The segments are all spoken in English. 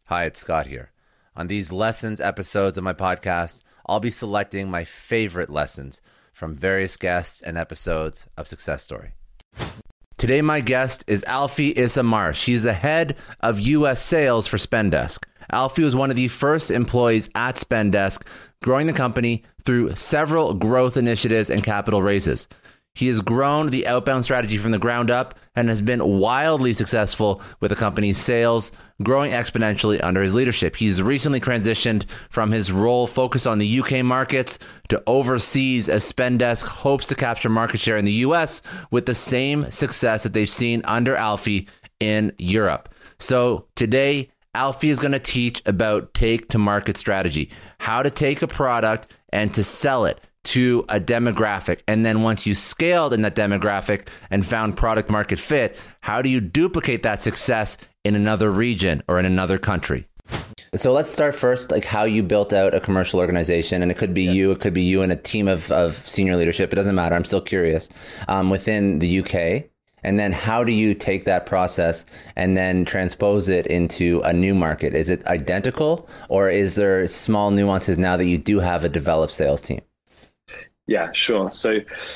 Hi, it's Scott here. On these lessons episodes of my podcast, I'll be selecting my favorite lessons from various guests and episodes of Success Story. Today, my guest is Alfie Isamar. She's the head of U.S. sales for Spendesk. Alfie was one of the first employees at Spendesk, growing the company through several growth initiatives and capital raises. He has grown the outbound strategy from the ground up and has been wildly successful with the company's sales, growing exponentially under his leadership. He's recently transitioned from his role focused on the UK markets to overseas as Spendesk hopes to capture market share in the US with the same success that they've seen under Alfie in Europe. So today, Alfie is going to teach about take-to-market strategy, how to take a product and to sell it to a demographic. And then once you scaled in that demographic and found product market fit, how do you duplicate that success in another region or in another country? So let's start first, like how you built out a commercial organization. And it could be it could be you and a team of senior leadership. It doesn't matter. I'm still curious within the UK. And then how do you take that process and then transpose it into a new market? Is it identical, or is there small nuances now that you do have a developed sales team? Yeah, sure. So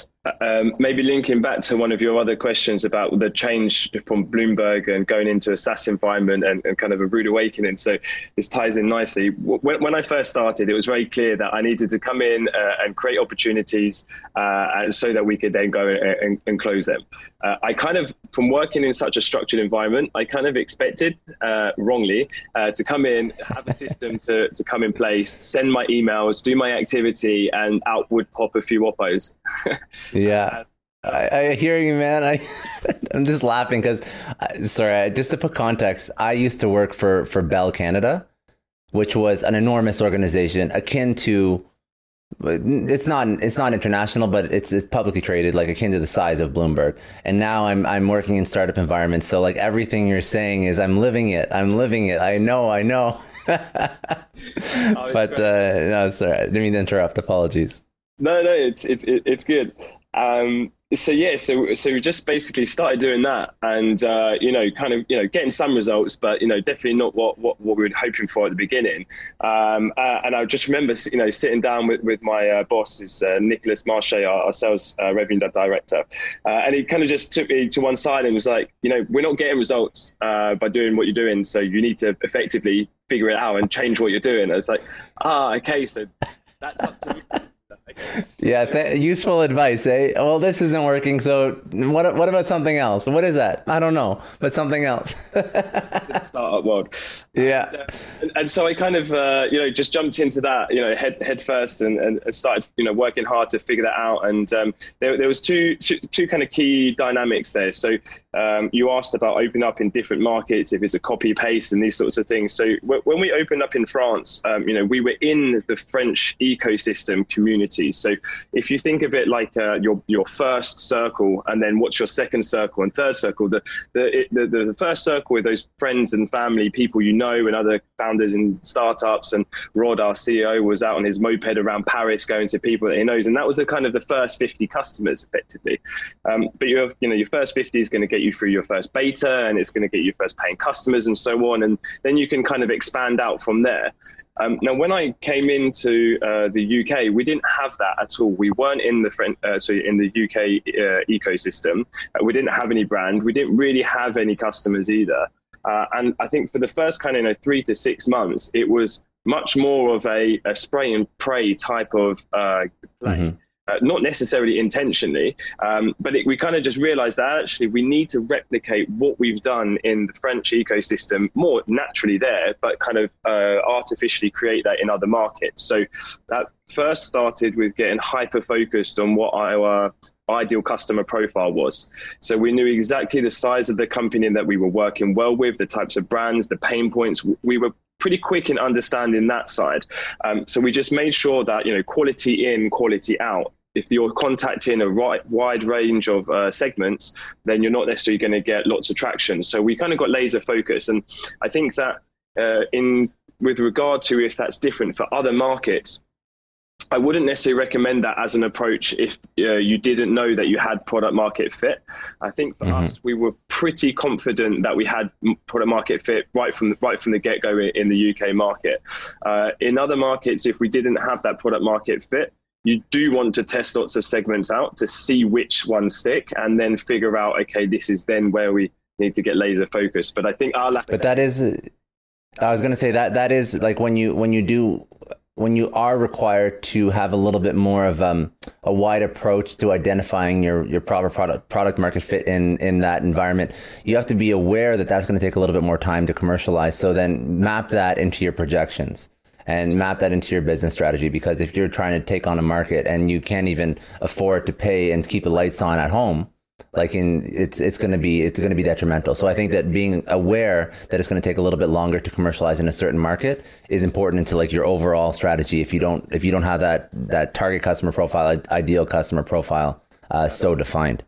maybe linking back to one of your other questions about the change from Bloomberg and going into a SaaS environment and kind of a rude awakening. So this ties in nicely. When I first started, it was very clear that I needed to come in and create opportunities so that we could then go and close them. I kind of, from working in such a structured environment, I kind of expected, wrongly, to come in, have a system to come in place, send my emails, do my activity, and out would pop a few oppos. Yeah. I hear you, man. I'm just laughing because, sorry, just to put context, I used to work for Bell Canada, which was an enormous organization akin to, it's not international, but it's publicly traded, like akin to the size of Bloomberg. And now I'm working in startup environments. So like everything you're saying is I'm living it. I know. But no, sorry. I didn't mean to interrupt. Apologies. No, it's good. So we just basically started doing that, and getting some results, but definitely not what we were hoping for at the beginning. And I just remember sitting down with my boss, is Nicholas Marche, our sales revenue director, and he kind of just took me to one side and was like, we're not getting results by doing what you're doing, so you need to effectively figure it out and change what you're doing. I was like, okay, so that's up to me. Yeah, useful advice, eh? Well, this isn't working, so what about something else? What is that? I don't know, but something else. Startup world. Yeah. And so I kind of, just jumped into that, head first and started, working hard to figure that out. And there was two kind of key dynamics there. So you asked about opening up in different markets, if it's a copy paste and these sorts of things. So when we opened up in France, we were in the French ecosystem community. So if you think of it like your first circle, and then what's your second circle and third circle, the first circle with those friends and family, people and other founders in startups, and Rod, our CEO, was out on his moped around Paris going to people that he knows, and that was the kind of the first 50 customers effectively. But your first 50 is going to get you through your first beta, and it's going to get you first paying customers and so on, and then you can kind of expand out from there. Now, when I came into the UK, we didn't have that at all. We weren't in in the UK ecosystem. We didn't have any brand. We didn't really have any customers either. And I think for the first kind of 3 to 6 months, it was much more of a spray and pray type of play. Mm-hmm. Not necessarily intentionally, but we kind of just realized that actually we need to replicate what we've done in the French ecosystem more naturally there, but kind of artificially create that in other markets. So that first started with getting hyper focused on what our ideal customer profile was. So we knew exactly the size of the company that we were working well with, the types of brands, the pain points. We were pretty quick in understanding that side. So we just made sure that, quality in, quality out. If you're contacting a wide range of segments, then you're not necessarily going to get lots of traction. So we kind of got laser focused. And I think that with regard to if that's different for other markets, I wouldn't necessarily recommend that as an approach if you didn't know that you had product market fit. I think for us, we were pretty confident that we had product market fit right from the get-go in the UK market. In other markets, if we didn't have that product market fit, you do want to test lots of segments out to see which ones stick, and then figure out, okay, this is then where we need to get laser focused. But I think I was going to say that is like when you are required to have a little bit more of a wide approach to identifying your proper product market fit in that environment, you have to be aware that that's going to take a little bit more time to commercialize. So then map that into your projections and map that into your business strategy, because if you're trying to take on a market and you can't even afford to pay and keep the lights on at home, it's going to be detrimental. So I think that being aware that it's going to take a little bit longer to commercialize in a certain market is important into like your overall strategy. If you don't have that target customer profile, ideal customer profile, so defined.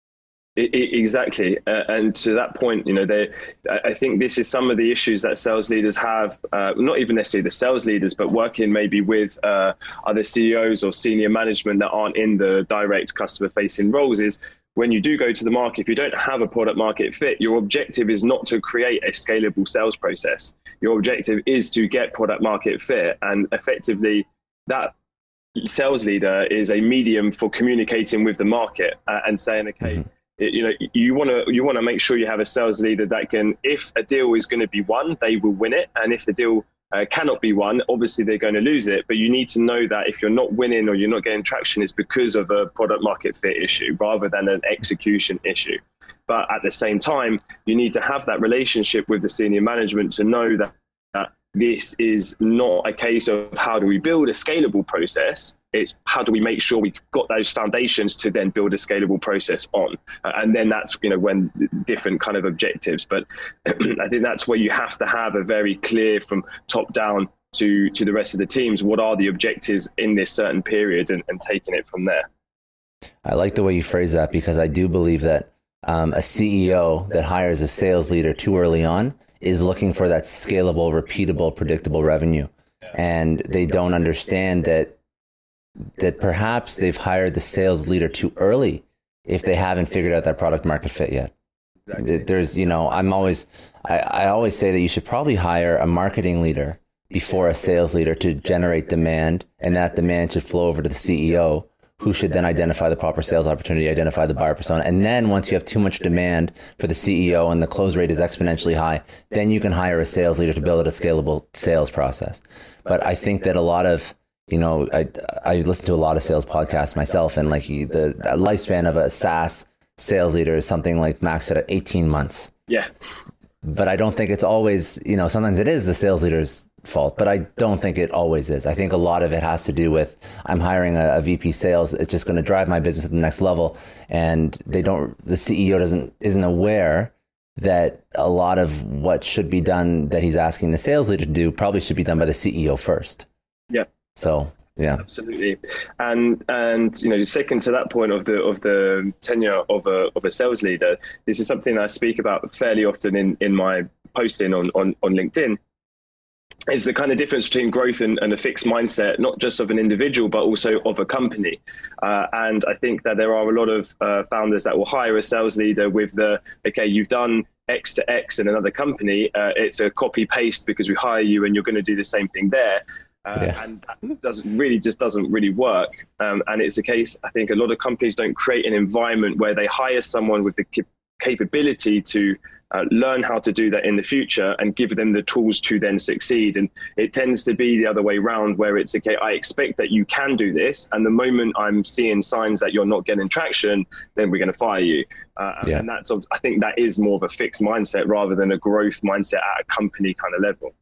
Exactly. And to that point, I think this is some of the issues that sales leaders have, not even necessarily the sales leaders, but working maybe with other CEOs or senior management that aren't in the direct customer facing roles, is when you do go to the market, if you don't have a product market fit, your objective is not to create a scalable sales process. Your objective is to get product market fit, and effectively that sales leader is a medium for communicating with the market and saying, okay, you want to make sure you have a sales leader that can, if a deal is going to be won, they will win it. And if the deal cannot be won, obviously they're going to lose it. But you need to know that if you're not winning or you're not getting traction, it's because of a product market fit issue rather than an execution issue. But at the same time, you need to have that relationship with the senior management to know that this is not a case of how do we build a scalable process. It's how do we make sure we've got those foundations to then build a scalable process on. And then that's, when different kind of objectives. But I think that's where you have to have a very clear from top down to the rest of the teams, what are the objectives in this certain period, and taking it from there. I like the way you phrase that, because I do believe that a CEO that hires a sales leader too early on is looking for that scalable, repeatable, predictable revenue. And they don't understand that perhaps they've hired the sales leader too early if they haven't figured out that product market fit yet. Exactly. There's, I always say that you should probably hire a marketing leader before a sales leader to generate demand, and that demand should flow over to the CEO, who should then identify the proper sales opportunity, identify the buyer persona. And then once you have too much demand for the CEO and the close rate is exponentially high, then you can hire a sales leader to build a scalable sales process. But I think that a lot of, I listen to a lot of sales podcasts myself, and like the lifespan of a SaaS sales leader is something like maxed at 18 months. Yeah. But I don't think it's always, sometimes it is the sales leader's fault, but I don't think it always is. I think a lot of it has to do with, I'm hiring a VP sales. It's just going to drive my business to the next level. And the CEO isn't aware that a lot of what should be done that he's asking the sales leader to do probably should be done by the CEO first. Yeah. So, yeah, absolutely. And second to that point of the tenure of a sales leader, this is something I speak about fairly often in my posting on LinkedIn, is the kind of difference between growth and a fixed mindset, not just of an individual, but also of a company. And I think that there are a lot of founders that will hire a sales leader with you've done X to X in another company. It's a copy paste because we hire you and you're going to do the same thing there. And that doesn't really work. And it's a case, I think a lot of companies don't create an environment where they hire someone with the capability to learn how to do that in the future and give them the tools to then succeed. And it tends to be the other way around, where it's okay, I expect that you can do this, and the moment I'm seeing signs that you're not getting traction, then we're going to fire you. And that's, I think that is more of a fixed mindset rather than a growth mindset at a company kind of level.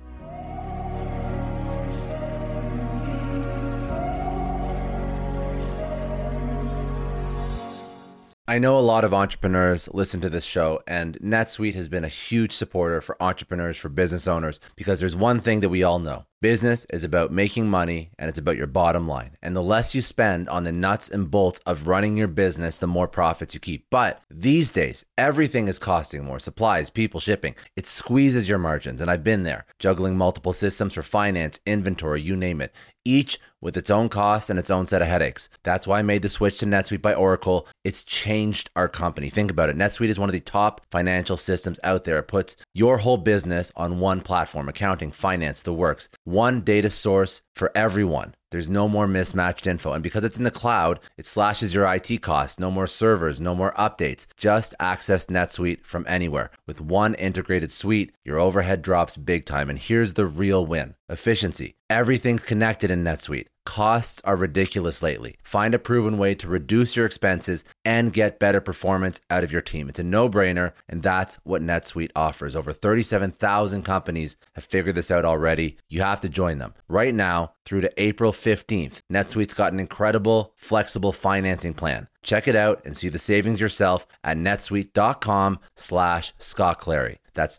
I know a lot of entrepreneurs listen to this show, and NetSuite has been a huge supporter for entrepreneurs, for business owners, because there's one thing that we all know. Business is about making money, and it's about your bottom line. And the less you spend on the nuts and bolts of running your business, the more profits you keep. But these days, everything is costing more. Supplies, people, shipping. It squeezes your margins, and I've been there, juggling multiple systems for finance, inventory, you name it, each with its own costs and its own set of headaches. That's why I made the switch to NetSuite by Oracle. It's changed our company. Think about it. NetSuite is one of the top financial systems out there. It puts your whole business on one platform, accounting, finance, the works. One data source for everyone. There's no more mismatched info. And because it's in the cloud, it slashes your IT costs. No more servers, no more updates. Just access NetSuite from anywhere. With one integrated suite, your overhead drops big time. And here's the real win: efficiency. Everything's connected in NetSuite. Costs are ridiculous lately. Find a proven way to reduce your expenses and get better performance out of your team. It's a no-brainer, and that's what NetSuite offers. Over 37,000 companies have figured this out already. You have to join them. Right now, through to April 15th, NetSuite's got an incredible, flexible financing plan. Check it out and see the savings yourself at netsuite.com/Scott Clary. That's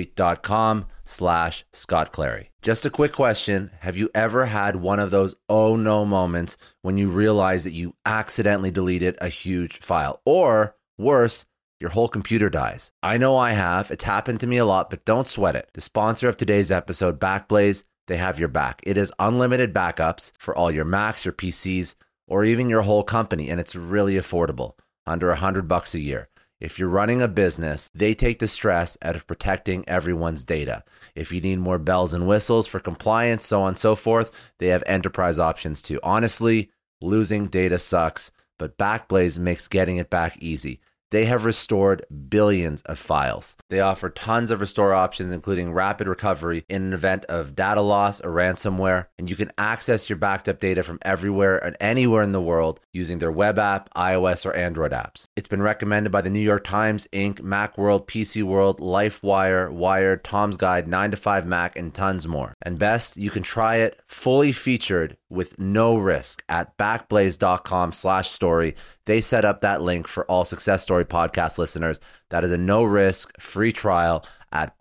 netsuite.com/Scott Clary. Just a quick question. Have you ever had one of those oh no moments when you realize that you accidentally deleted a huge file? Or worse, your whole computer dies. I know I have. It's happened to me a lot, but don't sweat it. The sponsor of today's episode, Backblaze, they have your back. It is unlimited backups for all your Macs, your PCs, or even your whole company, and it's really affordable, under $100 a year. If you're running a business, they take the stress out of protecting everyone's data. If you need more bells and whistles for compliance, so on and so forth, they have enterprise options too. Honestly, losing data sucks, but Backblaze makes getting it back easy. They have restored billions of files. They offer tons of restore options, including rapid recovery in an event of data loss or ransomware. And you can access your backed up data from everywhere and anywhere in the world using their web app, iOS, or Android apps. It's been recommended by the New York Times, Inc., Macworld, PC World, LifeWire, Wired, Tom's Guide, 9 to 5 Mac, and tons more. And best, you can try it fully featured with no risk at backblaze.com/story. They set up that link for all Success Story podcast listeners. That is a no-risk, free trial at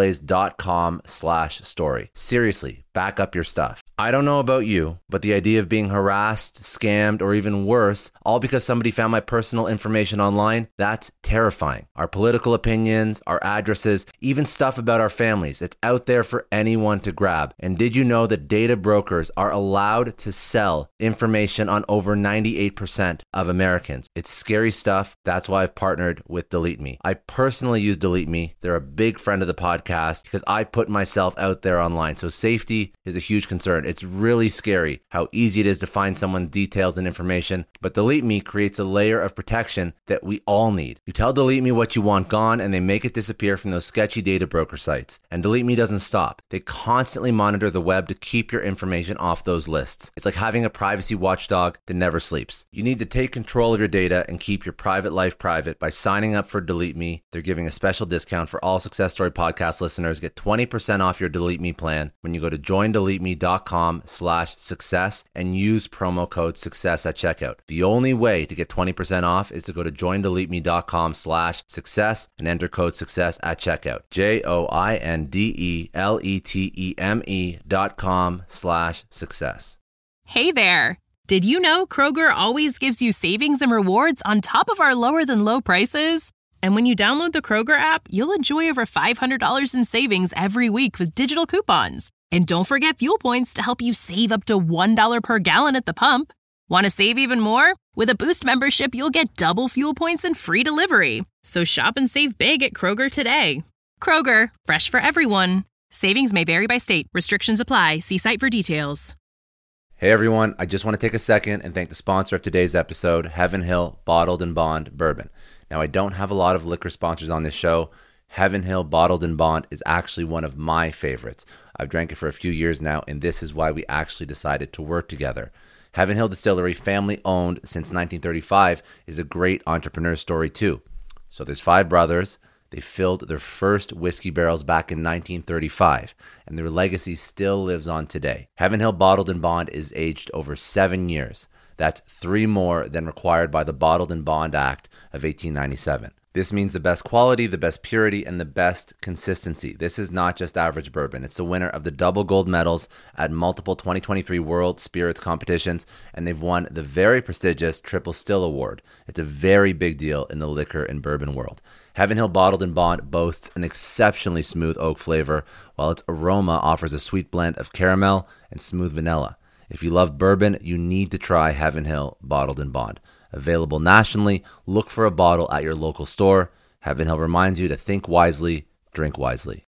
backblaze.com/story. Seriously, back up your stuff. I don't know about you, but the idea of being harassed, scammed, or even worse, all because somebody found my personal information online, that's terrifying. Our political opinions, our addresses, even stuff about our families, it's out there for anyone to grab. And did you know that data brokers are allowed to sell information on over 98% of Americans? It's scary stuff. That's why I've partnered with Delete Me. I personally use Delete Me. They're a big friend of the podcast because I put myself out there online. So safety is a huge concern. It's really scary how easy it is to find someone's details and information, but Delete Me creates a layer of protection that we all need. You tell Delete Me what you want gone, and they make it disappear from those sketchy data broker sites. And Delete Me doesn't stop. They constantly monitor the web to keep your information off those lists. It's like having a privacy watchdog that never sleeps. You need to take control of your data and keep your private life private by signing up for Delete Me. They're giving a special discount for all Success Story podcast listeners. Get 20% off your Delete Me plan when you go to joindeleteme.com/success and use promo code success at checkout. The only way to get 20% off is to go to joindeleteme.com/success and enter code success at checkout. joindeleteme.com/success. Hey there. Did you know Kroger always gives you savings and rewards on top of our lower than low prices? And when you download the Kroger app, you'll enjoy over $500 in savings every week with digital coupons. And don't forget fuel points to help you save up to $1 per gallon at the pump. Want to save even more? With a Boost membership, you'll get double fuel points and free delivery. So shop and save big at Kroger today. Kroger, fresh for everyone. Savings may vary by state. Restrictions apply. See site for details. Hey everyone, I just want to take a second and thank the sponsor of today's episode, Heaven Hill Bottled and Bond Bourbon. Now, I don't have a lot of liquor sponsors on this show. Heaven Hill Bottled and Bond is actually one of my favorites. I've drank it for a few years now, and this is why we actually decided to work together. Heaven Hill Distillery, family-owned since 1935, is a great entrepreneur story too. So there's 5 brothers. They filled their first whiskey barrels back in 1935, and their legacy still lives on today. Heaven Hill Bottled and Bond is aged over 7 years. That's 3 more than required by the Bottled and Bond Act of 1897. This means the best quality, the best purity, and the best consistency. This is not just average bourbon. It's the winner of the double gold medals at multiple 2023 World Spirits competitions, and they've won the very prestigious Triple Still Award. It's a very big deal in the liquor and bourbon world. Heaven Hill Bottled in Bond boasts an exceptionally smooth oak flavor, while its aroma offers a sweet blend of caramel and smooth vanilla. If you love bourbon, you need to try Heaven Hill Bottled in Bond. Available nationally, look for a bottle at your local store. Heaven Hill reminds you to think wisely, drink wisely.